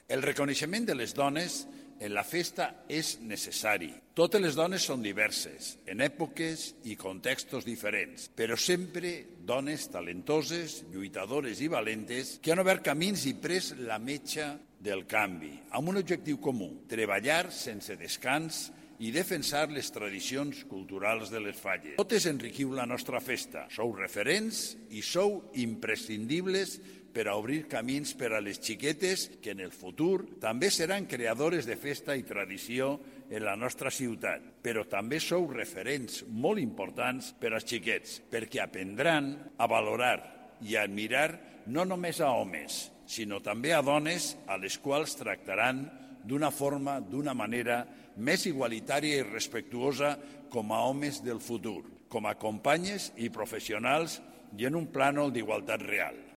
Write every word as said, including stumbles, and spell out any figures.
El reconeixement de les dones en la festa és necessari. Totes les dones són diverses, en èpoques i contextos diferents, però sempre dones talentoses, lluitadores i valentes que han obert camins i pres la metxa del canvi, amb un objectiu comú, treballar sense descans i defensar les tradicions culturals de les falles. Totes enriquiu la nostra festa, sou referents i sou imprescindibles per a obrir camins per a les xiquetes que en el futur també seran creadores de festa i tradició en la nostra ciutat, però també sou referents molt importants per als xiquets, perquè aprendran a valorar i a admirar no només a homes, sinó també a dones a les quals tractaran d'una forma, d'una manera més igualitària i respectuosa com a homes del futur, com a companyes i professionals i en un plànol d'igualtat real.